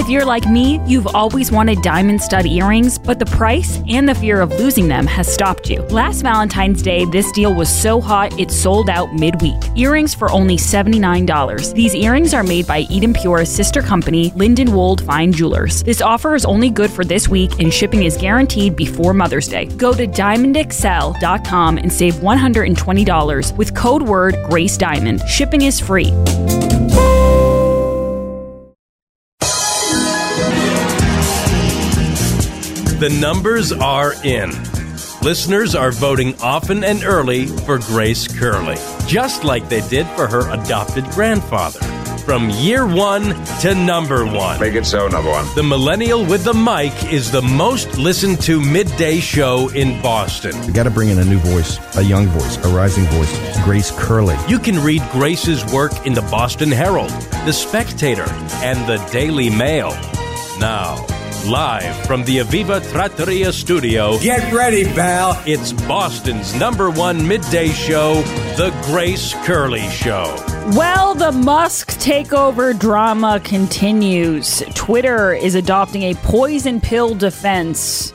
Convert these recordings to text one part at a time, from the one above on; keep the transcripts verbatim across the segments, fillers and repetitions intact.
If you're like me, you've always wanted diamond stud earrings, but the price and the fear of losing them has stopped you. Last Valentine's Day, this deal was so hot it sold out midweek. Earrings for only seventy-nine dollars. These earrings are made by Eden Pure's sister company, Lindenwold Fine Jewelers. This offer is only good for this week, and shipping is guaranteed before Mother's Day. Go to diamond excel dot com and save one hundred twenty dollars with code word Grace Diamond. Shipping is free. The numbers are in. Listeners are voting often and early for Grace Curley, just like they did for her adopted grandfather. From year one to number one. Make it so, number one. The Millennial with the Mic is the most listened to midday show in Boston. We got to bring in a new voice, a young voice, a rising voice, Grace Curley. You can read Grace's work in the Boston Herald, The Spectator, and the Daily Mail. Now, live from the Aviva Trattoria studio. Get ready, pal. It's Boston's number one midday show, The Grace Curley Show. Well, the Musk takeover drama continues. Twitter is adopting a poison pill defense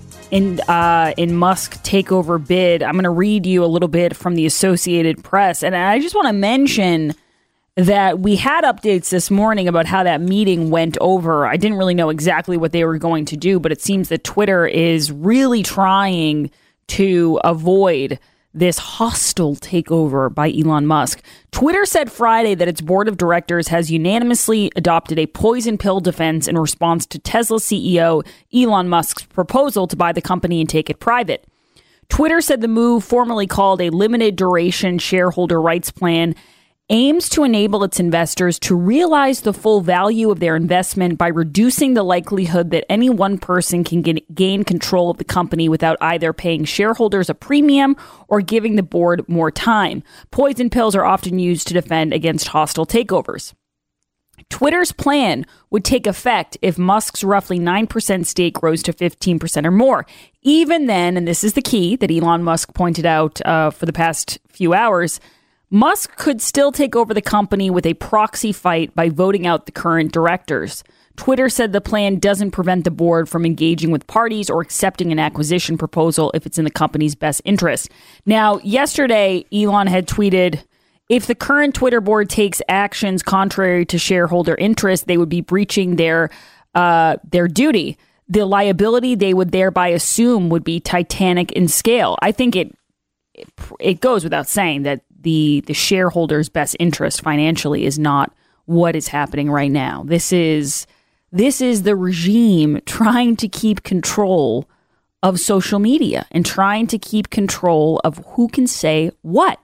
in uh, in Musk takeover bid. I'm going to read you a little bit from the Associated Press, and I just want to mention that we had updates this morning about how that meeting went over. I didn't really know exactly what they were going to do, but it seems that Twitter is really trying to avoid this hostile takeover by Elon Musk. Twitter said Friday that its board of directors has unanimously adopted a poison pill defense in response to Tesla C E O Elon Musk's proposal to buy the company and take it private. Twitter said the move, formerly called a limited duration shareholder rights plan, aims to enable its investors to realize the full value of their investment by reducing the likelihood that any one person can get, gain control of the company without either paying shareholders a premium or giving the board more time. Poison pills are often used to defend against hostile takeovers. Twitter's plan would take effect if Musk's roughly nine percent stake rose to fifteen percent or more. Even then, and this is the key that Elon Musk pointed out uh, for the past few hours, Musk could still take over the company with a proxy fight by voting out the current directors. Twitter said the plan doesn't prevent the board from engaging with parties or accepting an acquisition proposal if it's in the company's best interest. Now, yesterday, Elon had tweeted, if the current Twitter board takes actions contrary to shareholder interest, they would be breaching their uh, their duty. The liability they would thereby assume would be titanic in scale. I think it it, it goes without saying that the the shareholders' best interest financially is not what is happening right now. This is this is the regime trying to keep control of social media and trying to keep control of who can say what.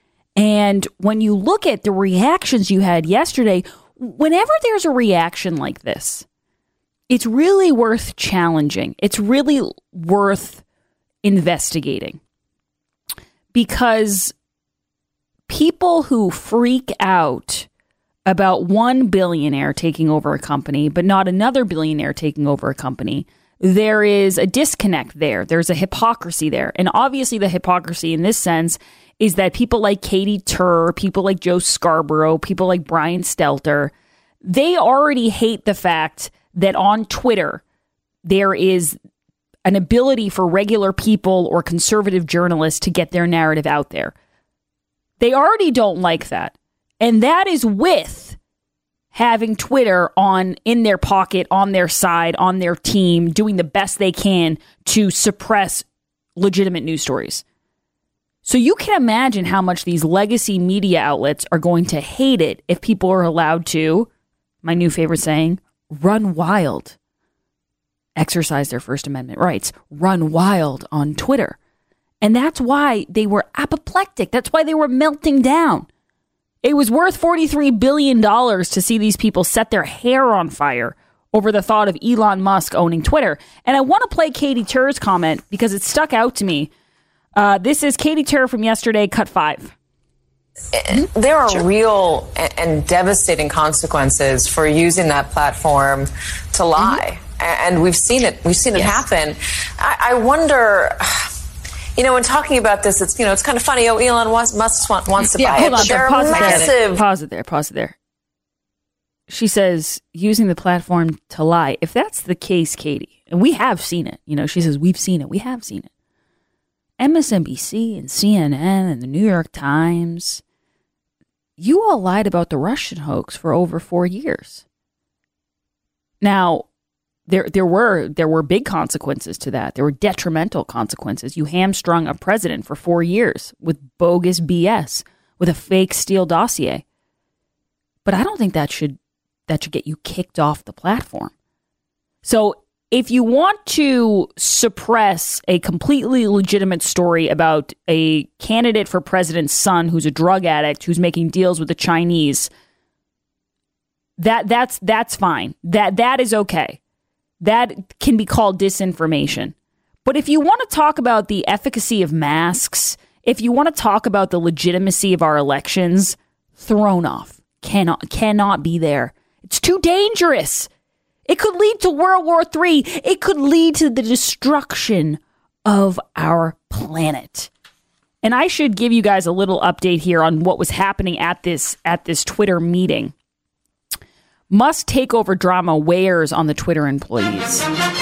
And when you look at the reactions you had yesterday, whenever there's a reaction like this, it's really worth challenging. It's really worth investigating, because people who freak out about one billionaire taking over a company, but not another billionaire taking over a company, there is a disconnect there. There's a hypocrisy there. And obviously the hypocrisy in this sense is that people like Katie Tur, people like Joe Scarborough, people like Brian Stelter, they already hate the fact that on Twitter there is an ability for regular people or conservative journalists to get their narrative out there. They already don't like that. And that is with having Twitter on in their pocket, on their side, on their team, doing the best they can to suppress legitimate news stories. So you can imagine how much these legacy media outlets are going to hate it if people are allowed to, my new favorite saying, run wild. Exercise their First Amendment rights. Run wild on Twitter. And that's why they were apoplectic. That's why they were melting down. It was worth forty-three billion dollars to see these people set their hair on fire over the thought of Elon Musk owning Twitter. And I want to play Katie Tur's comment because it stuck out to me. Uh, this is Katie Tur from yesterday, cut five. There are real and devastating consequences for using that platform to lie. Mm-hmm. And we've seen it. We've seen it yes. happen. I, I wonder... You know, when talking about this, it's, you know, it's kind of funny. Oh, Elon Musk wants to yeah, buy hold it. On, They're pause massive. It pause it there. Pause it there. she says, using the platform to lie. If that's the case, Katie, and we have seen it, you know, she says, we've seen it. We have seen it. M S N B C and C N N and the New York Times, you all lied about the Russian hoax for over four years. Now, there there were there were big consequences to that. There were detrimental consequences. You hamstrung a president for four years with bogus B S, with a fake Steele dossier. But I don't think that should that should get you kicked off the platform. So if you want to suppress a completely legitimate story about a candidate for president's son who's a drug addict, who's making deals with the Chinese, that that's that's fine. That that is okay. That can be called disinformation. But if you want to talk about the efficacy of masks, if you want to talk about the legitimacy of our elections, thrown off. Cannot cannot be there. It's too dangerous. It could lead to World War Three. It could lead to the destruction of our planet. And I should give you guys a little update here on what was happening at this at this Twitter meeting. Musk takeover drama wears on the Twitter employees.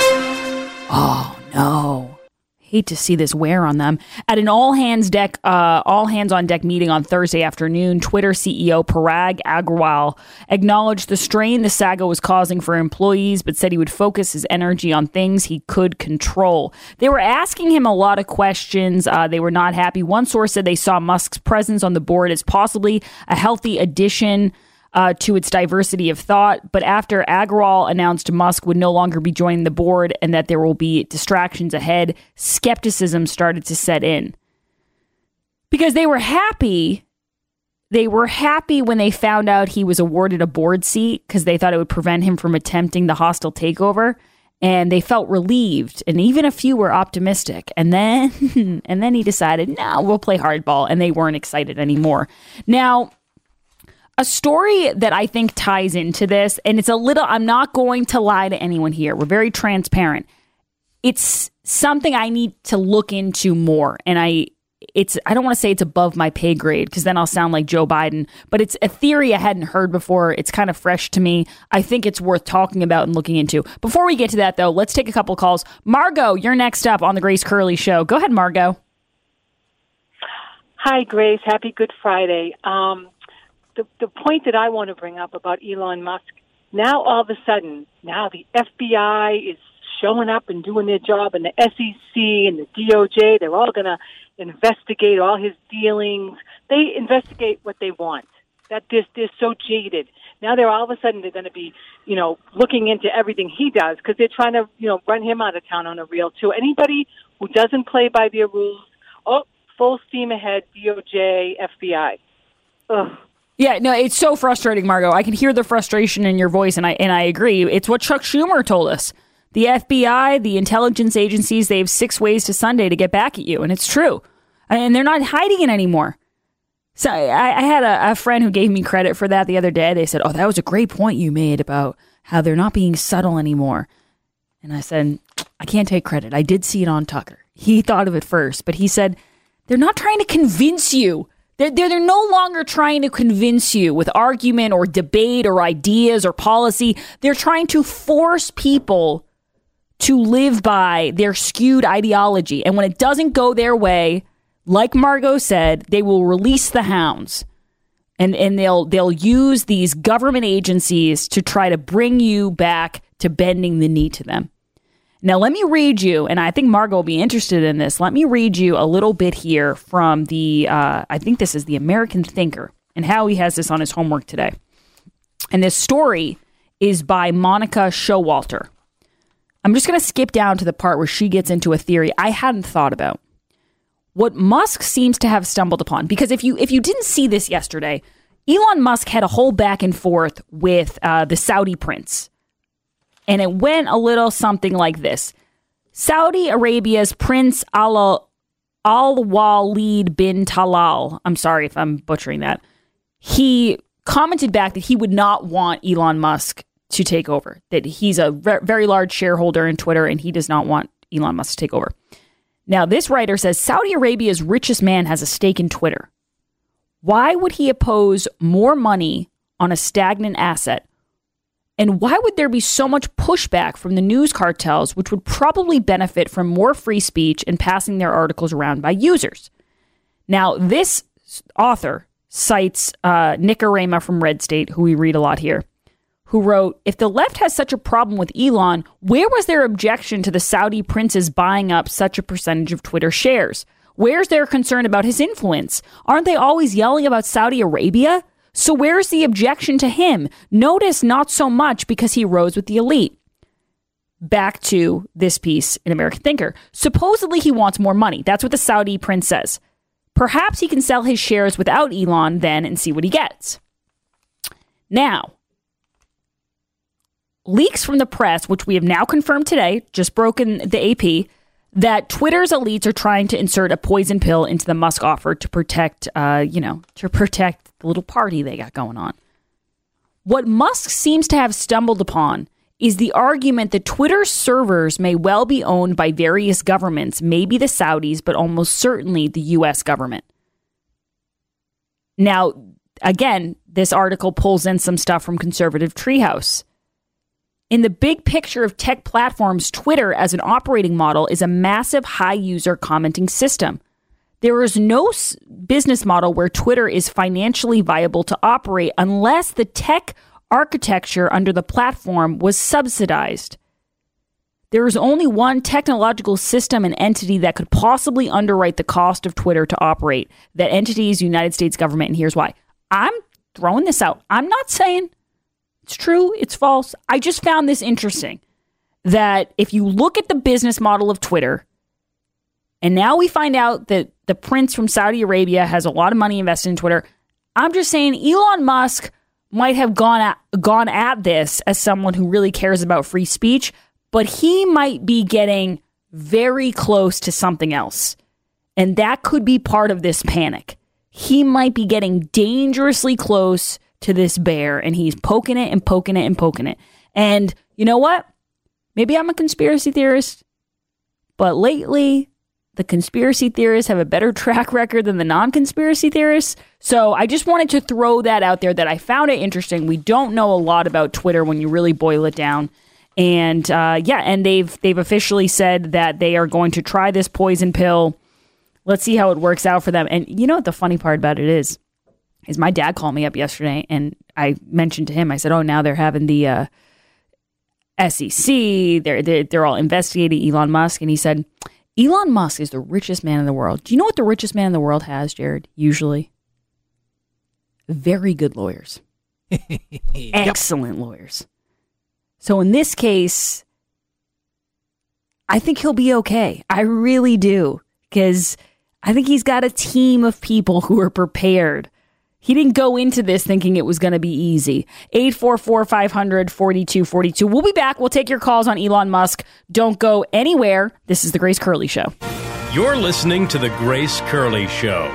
Oh no. Hate to see this wear on them. At an all hands deck, uh, all hands on deck meeting on Thursday afternoon, Twitter C E O Parag Agrawal acknowledged the strain the saga was causing for employees, but said he would focus his energy on things he could control. They were asking him a lot of questions. Uh, they were not happy. One source said they saw Musk's presence on the board as possibly a healthy addition Uh, to its diversity of thought. But after Agrawal announced Musk would no longer be joining the board and that there will be distractions ahead, skepticism started to set in. Because they were happy. They were happy when they found out he was awarded a board seat because they thought it would prevent him from attempting the hostile takeover. And they felt relieved. And even a few were optimistic. And then, and then he decided, no, we'll play hardball. And they weren't excited anymore. Now, a story that I think ties into this, and it's a little, I'm not going to lie to anyone here. We're very transparent. It's something I need to look into more. And I, it's, I don't want to say it's above my pay grade because then I'll sound like Joe Biden, but it's a theory I hadn't heard before. It's kind of fresh to me. I think it's worth talking about and looking into. Before we get to that though, let's take a couple calls. Margot, you're next up on the Grace Curley Show. Go ahead, Margot. Hi, Grace. Happy Good Friday. Um, The, the point that I want to bring up about Elon Musk, now all of a sudden, now the F B I is showing up and doing their job, and the S E C and the D O J, they're all going to investigate all his dealings. They investigate what they want. That they're, they're so jaded. Now they're all of a sudden they're going to be, you know, looking into everything he does because they're trying to, you know, run him out of town on a reel too. Anybody who doesn't play by their rules, oh, full steam ahead, D O J, F B I. Ugh. Yeah, no, it's so frustrating, Margot. I can hear the frustration in your voice, and I and I agree. It's what Chuck Schumer told us. The F B I, the intelligence agencies, they have six ways to Sunday to get back at you, and it's true. And they're not hiding it anymore. So I, I had a, a friend who gave me credit for that the other day. They said, oh, that was a great point you made about how they're not being subtle anymore. And I said, I can't take credit. I did see it on Tucker. He thought of it first, but he said, they're not trying to convince you. They're, they're, they're no longer trying to convince you with argument or debate or ideas or policy. They're trying to force people to live by their skewed ideology. And when it doesn't go their way, like Margot said, they will release the hounds. And, and they'll they'll use these government agencies to try to bring you back to bending the knee to them. Now, let me read you, and I think Margot will be interested in this. Let me read you a little bit here from the, uh, I think this is the American Thinker, and how he has this on his homework today. And this story is by Monica Showalter. I'm just going to skip down to the part where she gets into a theory I hadn't thought about. What Musk seems to have stumbled upon, because if you if you didn't see this yesterday, Elon Musk had a whole back and forth with uh, the Saudi prince. And it went a little something like this. Saudi Arabia's Prince Al Al-Walid bin Talal, I'm sorry if I'm butchering that, he commented back that he would not want Elon Musk to take over, that he's a re- very large shareholder in Twitter and he does not want Elon Musk to take over. Now, this writer says Saudi Arabia's richest man has a stake in Twitter. Why would he oppose more money on a stagnant asset And why would there be so much pushback from the news cartels, which would probably benefit from more free speech and passing their articles around by users? Now, this author cites uh, Nick Arema from Red State, who we read a lot here, who wrote, if the left has such a problem with Elon, where was their objection to the Saudi princes buying up such a percentage of Twitter shares? Where's their concern about his influence? Aren't they always yelling about Saudi Arabia? So where's the objection to him? Notice not so much because he rose with the elite. Back to this piece in American Thinker. Supposedly he wants more money. That's what the Saudi prince says. Perhaps he can sell his shares without Elon then and see what he gets. Now, leaks from the press, which we have now confirmed today, just broken the A P, that Twitter's elites are trying to insert a poison pill into the Musk offer to protect, uh, you know, to protect the little party they got going on. What Musk seems to have stumbled upon is the argument that Twitter's servers may well be owned by various governments, maybe the Saudis, but almost certainly the U S government. Now, again, this article pulls in some stuff from Conservative Treehouse. In the big picture of tech platforms, Twitter as an operating model is a massive high user commenting system. There is no s- business model where Twitter is financially viable to operate unless the tech architecture under the platform was subsidized. There is only one technological system and entity that could possibly underwrite the cost of Twitter to operate. That entity is the United States government, and here's why. I'm throwing this out. I'm not saying it's true, it's false. I just found this interesting, that if you look at the business model of Twitter, and now we find out that the prince from Saudi Arabia has a lot of money invested in Twitter, I'm just saying Elon Musk might have gone at, gone at this as someone who really cares about free speech, but he might be getting very close to something else. And that could be part of this panic. He might be getting dangerously close to this bear, and he's poking it and poking it and poking it. And you know what? Maybe I'm a conspiracy theorist, but lately the conspiracy theorists have a better track record than the non-conspiracy theorists. So I just wanted to throw that out there, that I found it interesting. We don't know a lot about Twitter when you really boil it down. And uh, yeah, and they've they've officially said that they are going to try this poison pill. Let's see how it works out for them. And you know what the funny part about it is? Is my dad called me up yesterday, and I mentioned to him, I said, oh, now they're having the uh, S E C. They're, they're, they're all investigating Elon Musk. And he said, Elon Musk is the richest man in the world. Do you know what the richest man in the world has, Jared? Usually very good lawyers. Excellent lawyers. So in this case, I think he'll be okay. I really do. Because I think he's got a team of people who are prepared. He didn't go into this thinking it was going to be easy. eight four four, five hundred, forty-two forty-two. We'll be back. We'll take your calls on Elon Musk. Don't go anywhere. This is The Grace Curley Show. You're listening to The Grace Curley Show.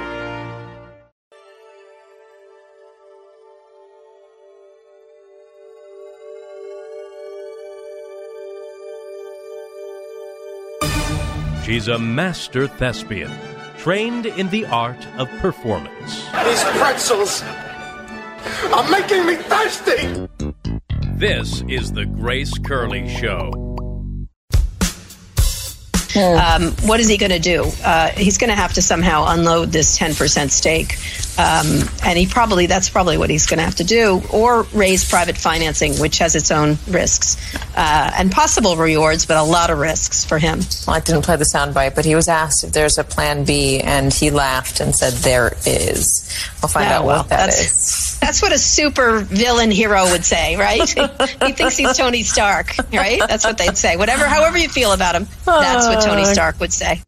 She's a master thespian, trained in the art of performance. These pretzels are making me thirsty! This is The Grace Curley Show. Um, what is he going to do? Uh, he's going to have to somehow unload this ten percent stake. Um, and he probably, that's probably what he's going to have to do, or raise private financing, which has its own risks uh, and possible rewards, but a lot of risks for him. Well, I didn't play the soundbite, but he was asked if there's a plan B, and he laughed and said there is. We'll find oh, out well, what that that's, is. That's what a super villain hero would say, right? He thinks he's Tony Stark, right? That's what they'd say. Whatever, however you feel about him, that's what Tony Stark would say.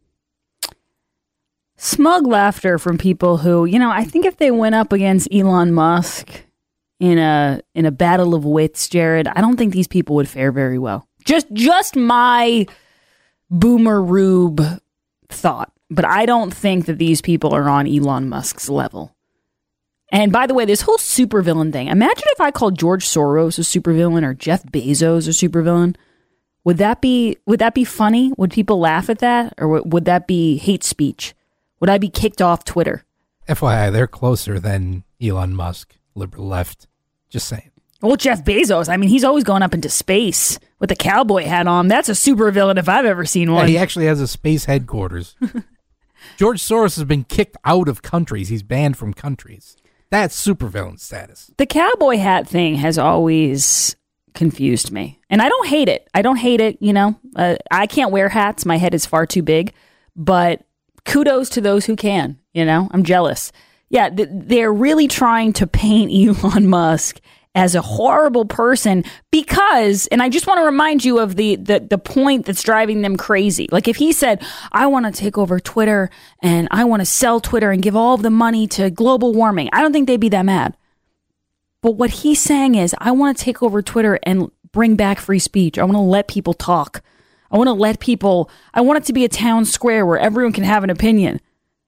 Smug laughter from people who, you know, I think if they went up against Elon Musk in a in a battle of wits, Jared, I don't think these people would fare very well. Just just my boomer rube thought. But I don't think that these people are on Elon Musk's level. And by the way, this whole supervillain thing, imagine if I called George Soros a supervillain or Jeff Bezos a supervillain. Would that be would that be funny? Would people laugh at that? Or w- would that be hate speech? Would I be kicked off Twitter? F Y I, they're closer than Elon Musk, liberal left. Just saying. Well, Jeff Bezos, I mean, he's always going up into space with the cowboy hat on. That's a supervillain if I've ever seen one. Yeah, he actually has a space headquarters. George Soros has been kicked out of countries. He's banned from countries. That's supervillain status. The cowboy hat thing has always confused me. And I don't hate it. I don't hate it, you know. Uh, I can't wear hats. My head is far too big. But kudos to those who can, you know. I'm jealous. Yeah, th- they're really trying to paint Elon Musk as a horrible person because, and I just want to remind you of the, the the point that's driving them crazy. Like if he said, I want to take over Twitter and I want to sell Twitter and give all of the money to global warming, I don't think they'd be that mad. But what he's saying is, I want to take over Twitter and bring back free speech. I want to let people talk. I want to let people, I want it to be a town square where everyone can have an opinion.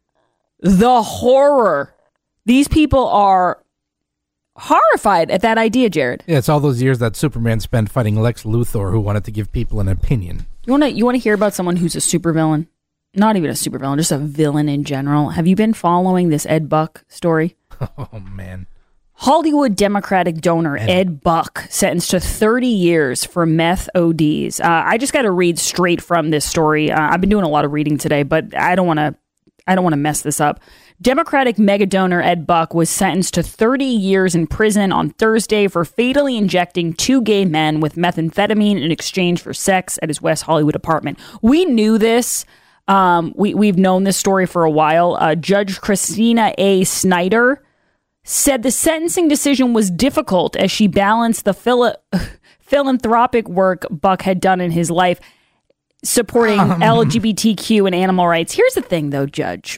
The horror. These people are horrified at that idea, Jared. Yeah, it's all those years that Superman spent fighting Lex Luthor, who wanted to give people an opinion. You want to you want to hear about someone who's a supervillain? Not even a supervillain, just a villain in general. Have you been following this Ed Buck story? Oh, man. Hollywood Democratic donor Ed, Ed Buck sentenced to thirty years for meth O Ds. Uh, I just got to read straight from this story. Uh, I've been doing a lot of reading today, but I don't want to I don't want to mess this up. Democratic mega donor Ed Buck was sentenced to thirty years in prison on Thursday for fatally injecting two gay men with methamphetamine in exchange for sex at his West Hollywood apartment. We knew this. Um, we, we've known this story for a while. Uh, Judge Christina A. Snyder said the sentencing decision was difficult as she balanced the phila- philanthropic work Buck had done in his life supporting um. L G B T Q and animal rights. Here's the thing, though, Judge.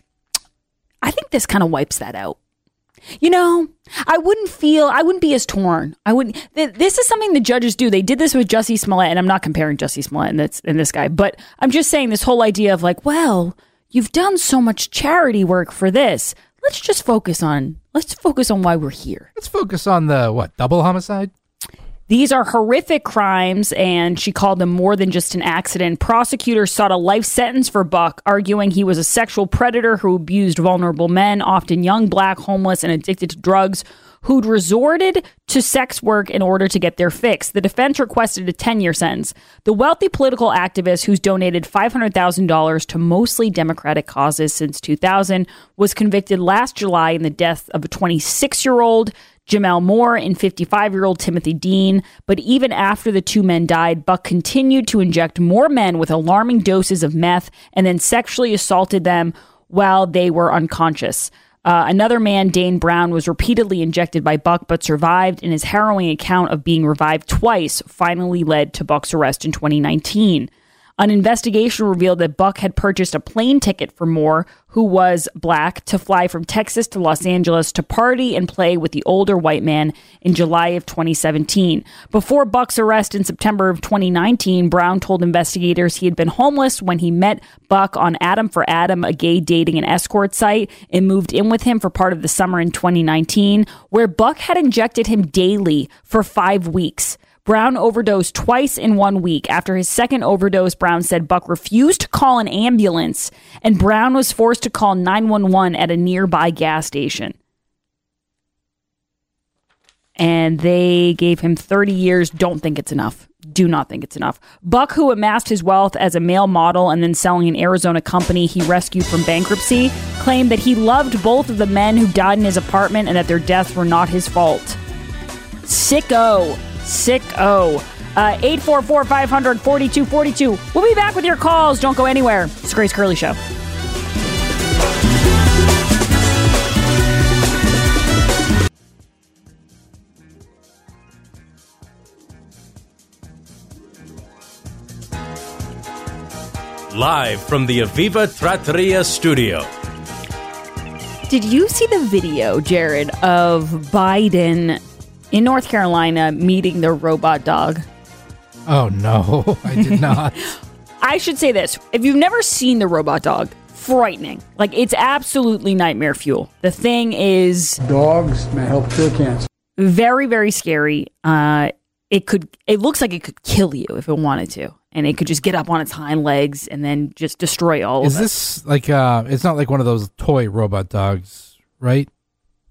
I think this kind of wipes that out. You know, I wouldn't feel, I wouldn't be as torn. I wouldn't, th- this is something the judges do. They did this with Jussie Smollett, and I'm not comparing Jussie Smollett and this, and this guy, but I'm just saying this whole idea of like, well, you've done so much charity work for this. Let's just focus on, let's focus on why we're here. Let's focus on the, what, double homicide? These are horrific crimes, and she called them more than just an accident. Prosecutors sought a life sentence for Buck, arguing he was a sexual predator who abused vulnerable men, often young, black, homeless, and addicted to drugs, who'd resorted to sex work in order to get their fix. The defense requested a ten-year sentence. The wealthy political activist, who's donated five hundred thousand dollars to mostly Democratic causes since two thousand, was convicted last July in the death of a twenty-six-year-old Jamel Moore and fifty-five-year-old Timothy Dean. But even after the two men died, Buck continued to inject more men with alarming doses of meth and then sexually assaulted them while they were unconscious. Uh, another man, Dane Brown, was repeatedly injected by Buck but survived, and his harrowing account of being revived twice finally led to Buck's arrest in twenty nineteen. An investigation revealed that Buck had purchased a plane ticket for Moore, who was black, to fly from Texas to Los Angeles to party and play with the older white man in July of twenty seventeen. Before Buck's arrest in September of twenty nineteen, Brown told investigators he had been homeless when he met Buck on Adam for Adam, a gay dating and escort site, and moved in with him for part of the summer in twenty nineteen, where Buck had injected him daily for five weeks. Brown overdosed twice in one week. After his second overdose, Brown said Buck refused to call an ambulance, and Brown was forced to call nine one one at a nearby gas station. And they gave him thirty years. Don't think it's enough. Do not think it's enough. Buck, who amassed his wealth as a male model and then selling an Arizona company he rescued from bankruptcy, claimed that he loved both of the men who died in his apartment and that their deaths were not his fault. Sicko. Sicko. Uh, eight four four, five hundred, forty-two forty-two. We'll be back with your calls. Don't go anywhere. It's the Grace Curley Show. Live from the Aviva Trattoria studio. Did you see the video, Jared, of Biden in North Carolina meeting the robot dog? Oh, no, I did not. I should say this. If you've never seen the robot dog, frightening. Like, it's absolutely nightmare fuel. The thing is... Dogs may help cure cancer. Very, very scary. Uh, it could. It looks like it could kill you if it wanted to. And it could just get up on its hind legs and then just destroy all is of it. Is this like, uh, it's not like one of those toy robot dogs, right?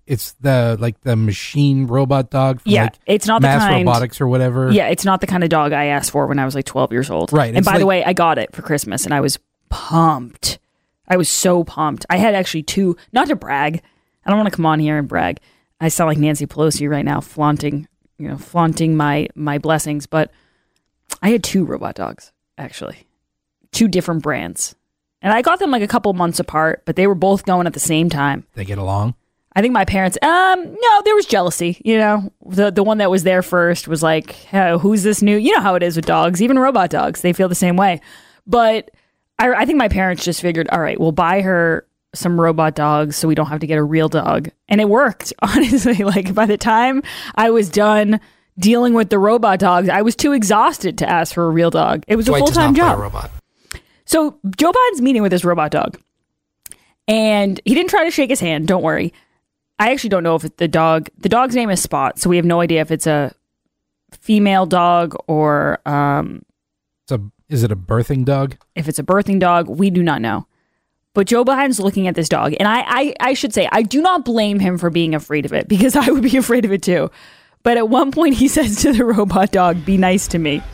it's the like the machine robot dog. From, Yeah, like, it's not the Mass kind- Robotics or whatever. Yeah, it's not the kind of dog I asked for when I was like twelve years old. Right, And it's by the like- way, I got it for Christmas, and I was pumped. I was so pumped. I had actually two. Not to brag. I don't want to come on here and brag. I sound like Nancy Pelosi right now, flaunting, you know, flaunting my my blessings. But I had two robot dogs actually, two different brands. And I got them like a couple months apart, but they were both going at the same time. They get along? I think my parents, um, no, there was jealousy, you know. The the one that was there first was like, oh, who's this new? You know how it is with dogs, even robot dogs. They feel the same way. But I, I think my parents just figured, all right, we'll buy her some robot dogs so we don't have to get a real dog. And it worked, honestly. Like, by the time I was done dealing with the robot dogs, I was too exhausted to ask for a real dog. It was Dwight a does full-time not play job. a robot. So Joe Biden's meeting with this robot dog, and he didn't try to shake his hand. Don't worry. I actually don't know if it's the dog, the dog's name is Spot. So we have no idea if it's a female dog or um, It's a, is it a birthing dog? if it's a birthing dog. We do not know. But Joe Biden's looking at this dog. And I, I, I should say, I do not blame him for being afraid of it, because I would be afraid of it too. But at one point he says to the robot dog, be nice to me.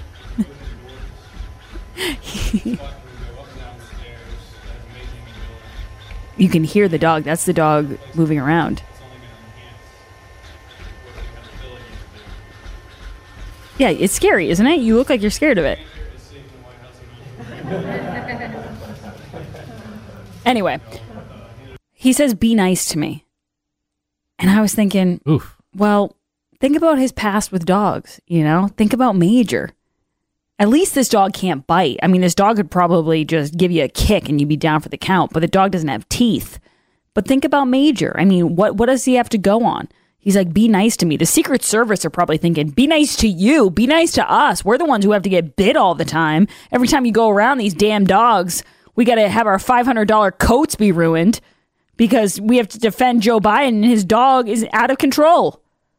You can hear the dog. That's the dog moving around. Yeah, it's scary, isn't it? You look like you're scared of it. Anyway, he says, be nice to me. And I was thinking, Oof. well, think about his past with dogs, you know? Think about Major. At least this dog can't bite. I mean, this dog could probably just give you a kick and you'd be down for the count, but the dog doesn't have teeth. But think about Major. I mean, what, what does he have to go on? He's like, be nice to me. The Secret Service are probably thinking, be nice to you. Be nice to us. We're the ones who have to get bit all the time. Every time you go around these damn dogs, we got to have our five hundred dollars coats be ruined because we have to defend Joe Biden and his dog is out of control.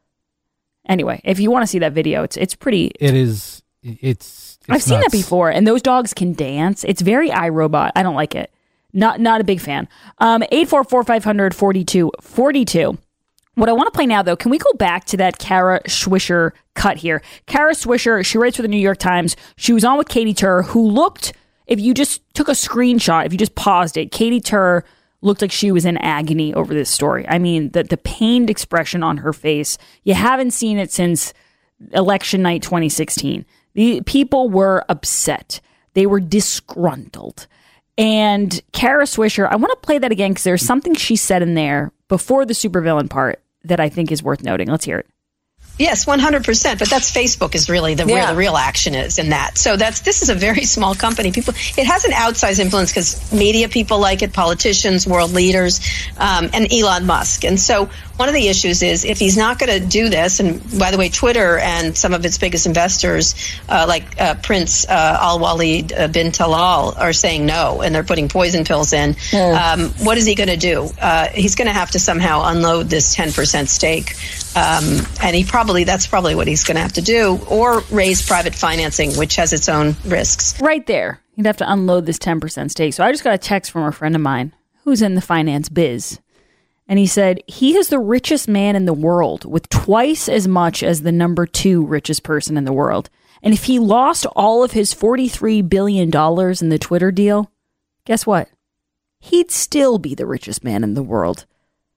Anyway, if you want to see that video, it's it's pretty... It is... It's... it's I've seen nuts. that before, and those dogs can dance. It's very iRobot. I don't like it. Not not a big fan. Um, eight four four, five hundred, forty-two forty-two. What I want to play now, though, can we go back to that Kara Swisher cut here? Kara Swisher, she writes for the New York Times. She was on with Katie Tur, who looked, if you just took a screenshot, if you just paused it, Katie Tur looked like she was in agony over this story. I mean, the, the pained expression on her face, you haven't seen it since election night twenty sixteen. The people were upset. They were disgruntled. And Kara Swisher, I want to play that again because there's something she said in there before the supervillain part that I think is worth noting. Let's hear it. Yes, one hundred percent. But that's Facebook is really the, Yeah. where the real action is in that. So that's this is a very small company. People, it has an outsized influence because media people like it, politicians, world leaders, um, and Elon Musk. And so one of the issues is if he's not going to do this, and by the way, Twitter and some of its biggest investors, uh, like uh, Prince uh, Al Walid uh, bin Talal, are saying no, and they're putting poison pills in. Um, what is he going to do? Uh, he's going to have to somehow unload this ten percent stake. Um, and he probably, that's probably what he's going to have to do, or raise private financing, which has its own risks. Right there. He'd have to unload this ten percent stake. So I just got a text from a friend of mine who's in the finance biz. And he said, he is the richest man in the world with twice as much as the number two richest person in the world. And if he lost all of his forty-three billion dollars in the Twitter deal, guess what? He'd still be the richest man in the world.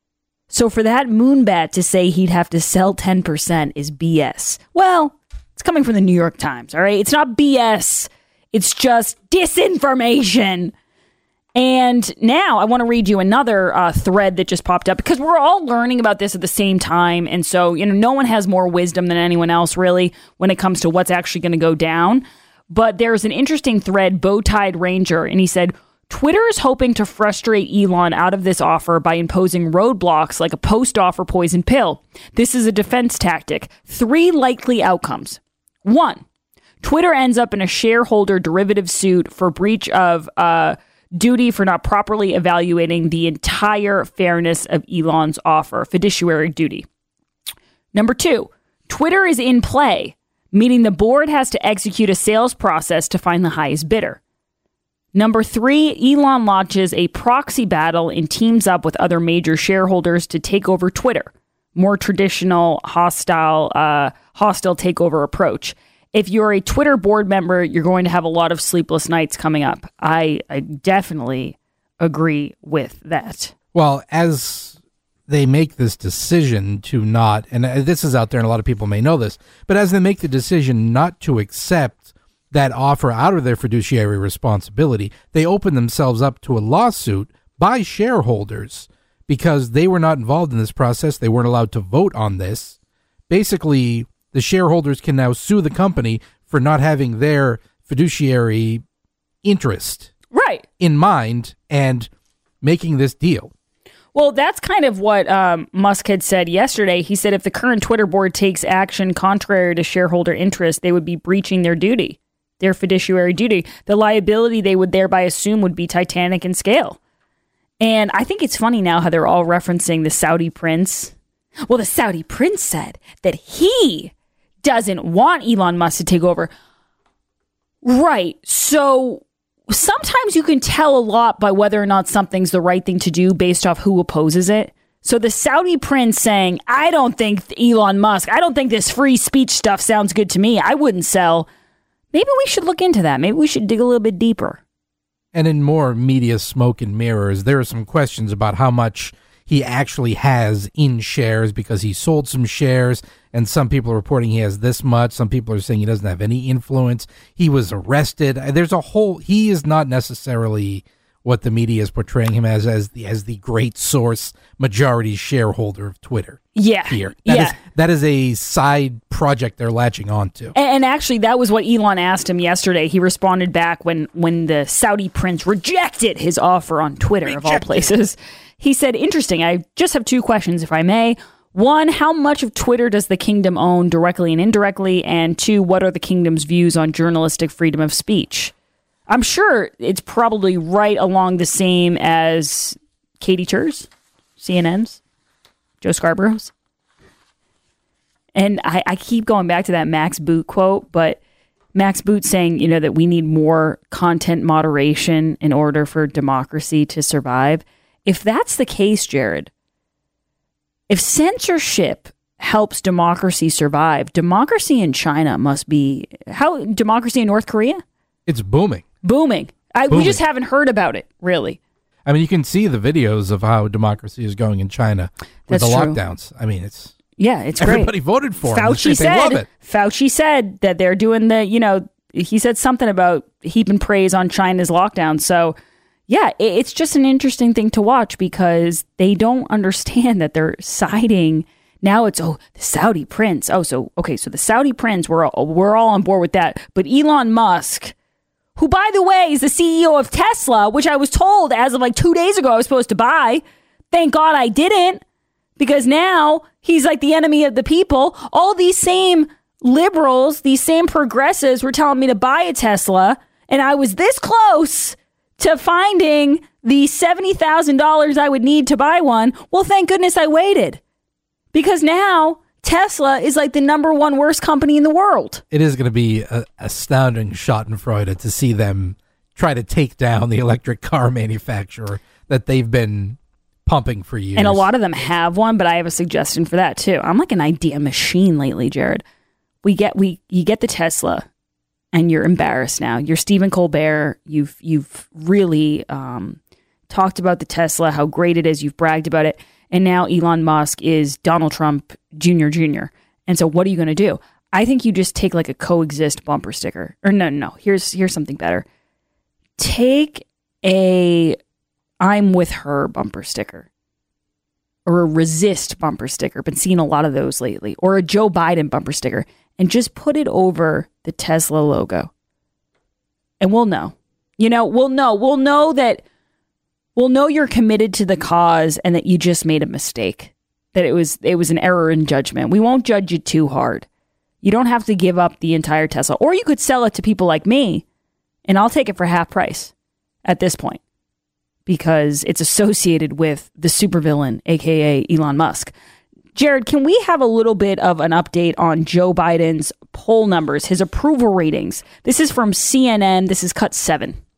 So for that moonbat to say he'd have to sell ten percent is B S. Well, it's coming from the New York Times, all right? It's not B S. It's just disinformation. And now I want to read you another uh, thread that just popped up because we're all learning about this at the same time. And so, you know, no one has more wisdom than anyone else, really, when it comes to what's actually going to go down. But there's an interesting thread, Bowtied Ranger, and he said, Twitter is hoping to frustrate Elon out of this offer by imposing roadblocks like a post-offer poison pill. This is a defense tactic. Three likely outcomes. One, Twitter ends up in a shareholder derivative suit for breach of uh, duty for not properly evaluating the entire fairness of Elon's offer, fiduciary duty. Number two, Twitter is in play, meaning the board has to execute a sales process to find the highest bidder. Number three, Elon launches a proxy battle and teams up with other major shareholders to take over Twitter. More traditional, hostile, uh, hostile takeover approach. If you're a Twitter board member, you're going to have a lot of sleepless nights coming up. I, I definitely agree with that. Well, as they make this decision to not, and this is out there and a lot of people may know this, but as they make the decision not to accept that offer out of their fiduciary responsibility, they open themselves up to a lawsuit by shareholders because they were not involved in this process. They weren't allowed to vote on this. Basically, the shareholders can now sue the company for not having their fiduciary interest right in mind and making this deal. Well, that's kind of what um, Musk had said yesterday. He said if the current Twitter board takes action contrary to shareholder interest, they would be breaching their duty. Their fiduciary duty. The liability they would thereby assume would be titanic in scale. And I think it's funny now how they're all referencing the Saudi prince. Well, the Saudi prince said that he doesn't want Elon Musk to take over. Right. So sometimes you can tell a lot by whether or not something's the right thing to do based off who opposes it. So the Saudi prince saying, I don't think Elon Musk, I don't think this free speech stuff sounds good to me. I wouldn't sell. Maybe we should look into that. Maybe we should dig a little bit deeper. And in more media smoke and mirrors, there are some questions about how much he actually has in shares because he sold some shares, and some people are reporting he has this much. Some people are saying he doesn't have any influence. He was arrested. There's a whole, he is not necessarily what the media is portraying him as, as the, as the great source majority shareholder of Twitter. Yeah. Here. That yeah. is, that is a side project they're latching onto. And, and actually, that was what Elon asked him yesterday. He responded back when, when the Saudi prince rejected his offer on Twitter, rejected. Of all places. He said, interesting, I just have two questions, if I may. One, how much of Twitter does the kingdom own directly and indirectly? And two, what are the kingdom's views on journalistic freedom of speech? I'm sure it's probably right along the same as Katie Tur's, C N N's, Joe Scarborough's. And I, I keep going back to that Max Boot quote, but Max Boot saying, you know, that we need more content moderation in order for democracy to survive. If that's the case, Jared, if censorship helps democracy survive, democracy in China must be, how, democracy in North Korea? It's booming. Booming. I, booming. We just haven't heard about it, really. I mean, you can see the videos of how democracy is going in China with That's the true. lockdowns. I mean, it's yeah, it's everybody great. voted for him. Fauci They said, love it. Fauci said that they're doing the, you know, he said something about heaping praise on China's lockdown. So, yeah, it, it's just an interesting thing to watch because they don't understand that they're siding. Now it's, oh, the Saudi prince. Oh, so, okay, so the Saudi prince, we're all, we're all on board with that. But Elon Musk, who, by the way, is the C E O of Tesla, which I was told as of like two days ago I was supposed to buy. Thank God I didn't, because now he's like the enemy of the people. All these same liberals, these same progressives were telling me to buy a Tesla, and I was this close to finding the seventy thousand dollars I would need to buy one. Well, thank goodness I waited, because now Tesla is like the number one worst company in the world. It is going to be an astounding schadenfreude to see them try to take down the electric car manufacturer that they've been pumping for years. And a lot of them have one, but I have a suggestion for that too. I'm like an idea machine lately, Jared. We get we you get the Tesla, and you're embarrassed now. You're Stephen Colbert. You've you've really um, talked about the Tesla, how great it is. You've bragged about it. And now Elon Musk is Donald Trump Junior Junior And so what are you going to do? I think you just take like a coexist bumper sticker. Or no, no, no. Here's here's something better. Take a I'm with her bumper sticker. Or a resist bumper sticker. Been seeing a lot of those lately. Or a Joe Biden bumper sticker. And just put it over the Tesla logo. And we'll know. You know, we'll know. We'll know that We'll know you're committed to the cause and that you just made a mistake, that it was it was an error in judgment. We won't judge you too hard. You don't have to give up the entire Tesla. Or you could sell it to people like me, and I'll take it for half price at this point because it's associated with the supervillain, a k a. Elon Musk. Jared, can we have a little bit of an update on Joe Biden's poll numbers, his approval ratings? This is from C N N. This is cut seven.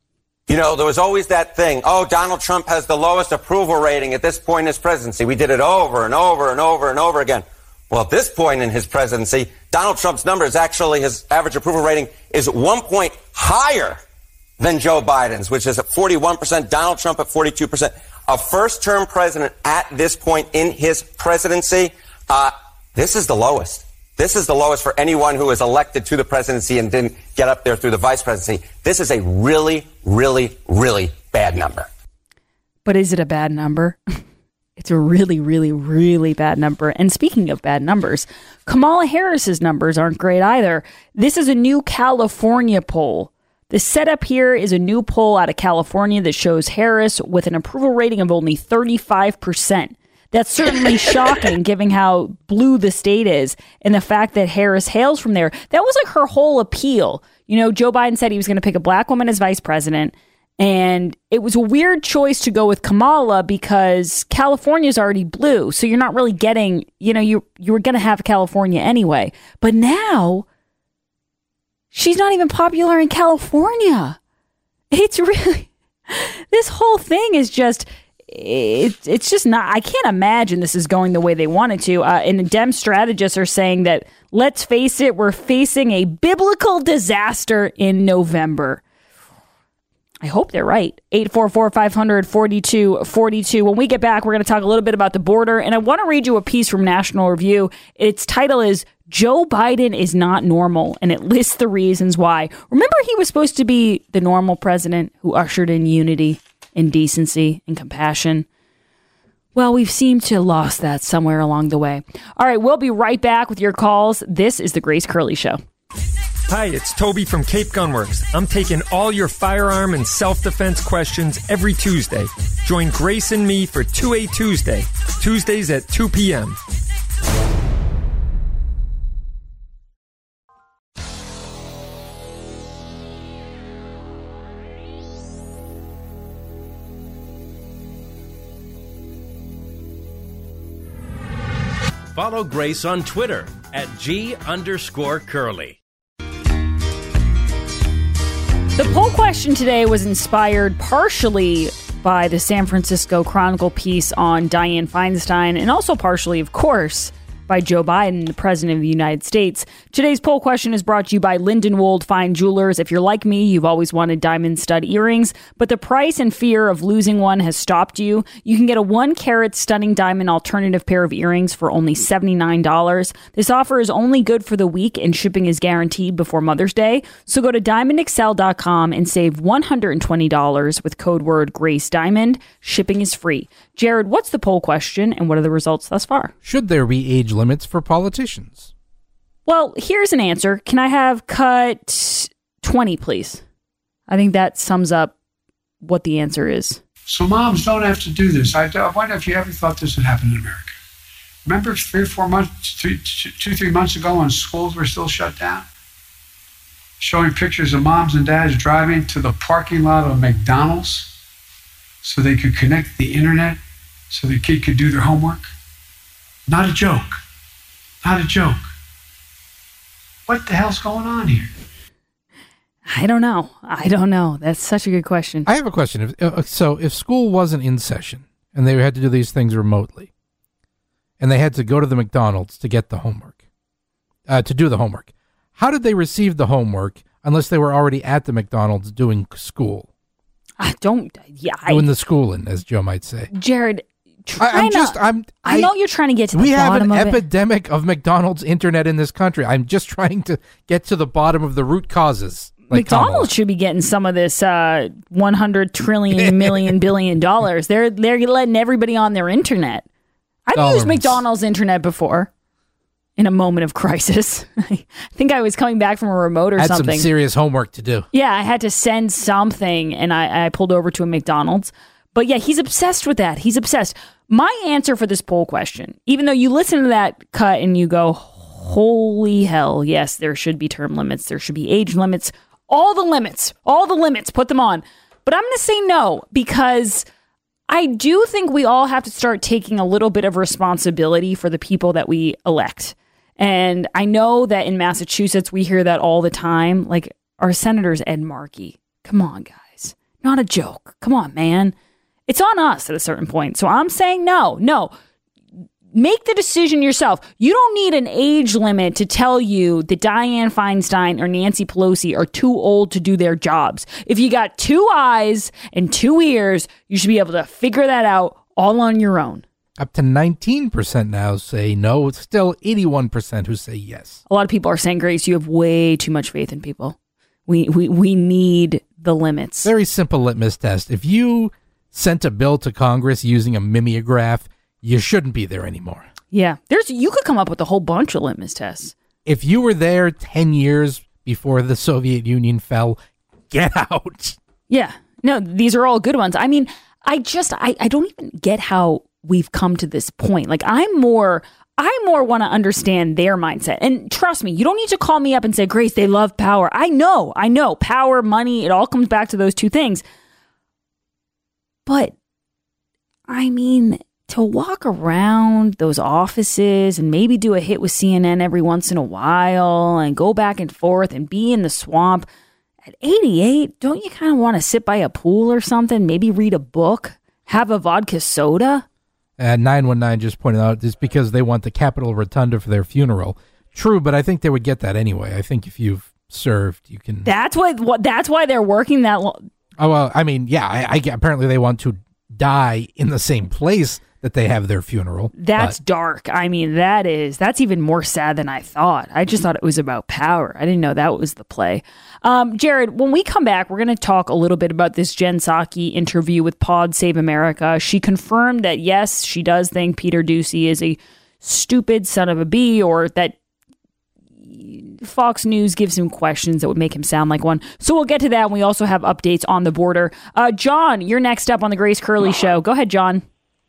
You know, there was always that thing, oh, Donald Trump has the lowest approval rating at this point in his presidency. We did it over and over and over and over again. Well, at this point in his presidency, Donald Trump's number is actually, his average approval rating is one point higher than Joe Biden's, which is at forty-one percent, Donald Trump at forty-two percent. A first-term president at this point in his presidency, uh, this is the lowest. This is the lowest for anyone who was elected to the presidency and didn't get up there through the vice presidency. This is a really, really, really bad number. But is it a bad number? It's a really, really, really bad number. And speaking of bad numbers, Kamala Harris's numbers aren't great either. This is a new California poll. The setup here is a new poll out of California that shows Harris with an approval rating of only thirty-five percent. That's certainly shocking, given how blue the state is, and the fact that Harris hails from there. That was like her whole appeal. You know, Joe Biden said he was going to pick a black woman as vice president, and it was a weird choice to go with Kamala because California's already blue, so you're not really getting, you know, you you were going to have California anyway. But now, she's not even popular in California. It's really, this whole thing is just... It, it's just not, I can't imagine this is going the way they wanted to. Uh, and the Dem strategists are saying that, let's face it, we're facing a biblical disaster in November. I hope they're right. eight four four, five hundred, forty-two forty-two. When we get back, we're going to talk a little bit about the border. And I want to read you a piece from National Review. Its title is Joe Biden is not normal. And it lists the reasons why. Remember, he was supposed to be the normal president who ushered in unity and decency and compassion. Well, we've seemed to have lost that somewhere along the way. All right, we'll be right back with your calls. This is the Grace Curley Show. Hi, it's Toby from Cape Gunworks. I'm taking all your firearm and self-defense questions every Tuesday. Join Grace and me for two A Tuesday, Tuesdays at two p.m. Follow Grace on Twitter at G underscore Curly. The poll question today was inspired partially by the San Francisco Chronicle piece on Dianne Feinstein, and also partially, of course, by Joe Biden, the President of the United States. Today's poll question is brought to you by Lindenwold Fine Jewelers. If you're like me, you've always wanted diamond stud earrings, but the price and fear of losing one has stopped you. You can get a one-carat stunning diamond alternative pair of earrings for only seventy-nine dollars. This offer is only good for the week, and shipping is guaranteed before Mother's Day. So go to diamond excel dot com and save one hundred twenty dollars with code word Grace Diamond. Shipping is free. Jared, what's the poll question, and what are the results thus far? Should there be age limits for politicians? Well, here's an answer. Can I have cut twenty, please? I think that sums up what the answer is. So moms don't have to do this. I, I wonder if you ever thought this would happen in America. Remember three or four months, three, two, three months ago when schools were still shut down? Showing pictures of moms and dads driving to the parking lot of McDonald's so they could connect the internet so their kid could do their homework. Not a joke. Not a joke. What the hell's going on here? I don't know. I don't know. That's such a good question. I have a question. If, uh, so if school wasn't in session and they had to do these things remotely and they had to go to the McDonald's to get the homework, uh, to do the homework, how did they receive the homework unless they were already at the McDonald's doing school? I don't, yeah. Doing I, the schooling, as Joe might say. Jared, I, I'm just, I'm, I, I know you're trying to get to the we bottom have of an it. epidemic of McDonald's internet in this country. I'm just trying to get to the bottom of the root causes. Like McDonald's Kamala. should be getting some of this uh, one hundred trillion million billion dollars. They're they're letting everybody on their internet. I've Dollars. used McDonald's internet before in a moment of crisis. I think I was coming back from a remote or Had something. some serious homework to do. Yeah, I had to send something, and I, I pulled over to a McDonald's. But yeah, he's obsessed with that. He's obsessed. My answer for this poll question, even though you listen to that cut and you go, holy hell, yes, there should be term limits. There should be age limits. All the limits. All the limits. Put them on. But I'm going to say no, because I do think we all have to start taking a little bit of responsibility for the people that we elect. And I know that in Massachusetts, we hear that all the time. Like our Senator's Ed Markey. Come on, guys. Not a joke. Come on, man. It's on us at a certain point. So I'm saying no, no. Make the decision yourself. You don't need an age limit to tell you that Dianne Feinstein or Nancy Pelosi are too old to do their jobs. If you got two eyes and two ears, you should be able to figure that out all on your own. Up to nineteen percent now say no. It's still eighty-one percent who say yes. A lot of people are saying, Grace, you have way too much faith in people. We we we need the limits. Very simple litmus test. If you sent a bill to Congress using a mimeograph, you shouldn't be there anymore. Yeah. There's you could come up with a whole bunch of litmus tests. If you were there ten years before the Soviet Union fell, get out. Yeah. No, these are all good ones. I mean, I just, I, I don't even get how we've come to this point. Like, I'm more, I more want to understand their mindset. And trust me, you don't need to call me up and say, Grace, they love power. I know, I know. Power, money, it all comes back to those two things. But, I mean, to walk around those offices and maybe do a hit with C N N every once in a while and go back and forth and be in the swamp, at eighty-eight, don't you kind of want to sit by a pool or something, maybe read a book, have a vodka soda? Uh, nine one nine just pointed out it's because they want the Capitol Rotunda for their funeral. True, but I think they would get that anyway. I think if you've served, you can... That's what. what that's why they're working that long. Oh, well, I mean, yeah, I, I apparently they want to die in the same place that they have their funeral. That's but. dark. I mean, that is, that's even more sad than I thought. I just thought it was about power. I didn't know that was the play. Um, Jared, when we come back, we're going to talk a little bit about this Jen Psaki interview with Pod Save America. She confirmed that, yes, she does think Peter Doocy is a stupid son of a bee, or that Fox News gives him questions that would make him sound like one. So we'll get to that. And we also have updates on the border. Uh, John, you're next up on the Grace Curley Show. Go ahead, John.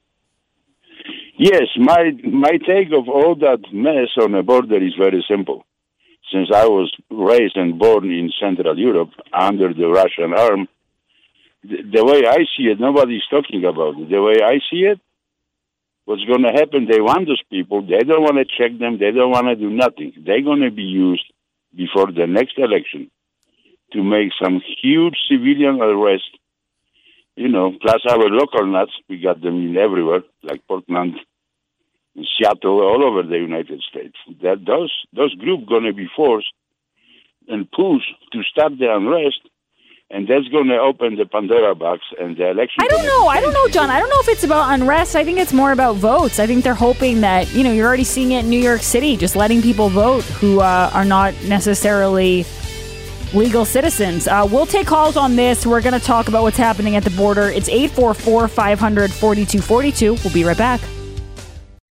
Yes, my my take of all that mess on the border is very simple. Since I was raised and born in Central Europe under the Russian arm, the, the way I see it, nobody's talking about it. The way I see it, what's going to happen, they want those people, they don't want to check them, they don't want to do nothing. They're going to be used before the next election to make some huge civilian arrest. You know, plus our local nuts, we got them in everywhere, like Portland, Seattle, all over the United States. That those those groups going to be forced and pushed to stop the unrest, and that's going to open the Pandora box and the election. I don't know. I don't know, John. I don't know if it's about unrest. I think it's more about votes. I think they're hoping that, you know, you're already seeing it in New York City, just letting people vote who uh, are not necessarily legal citizens. Uh, we'll take calls on this. We're going to talk about what's happening at the border. It's eight four four, five hundred, forty-two forty-two. We'll be right back.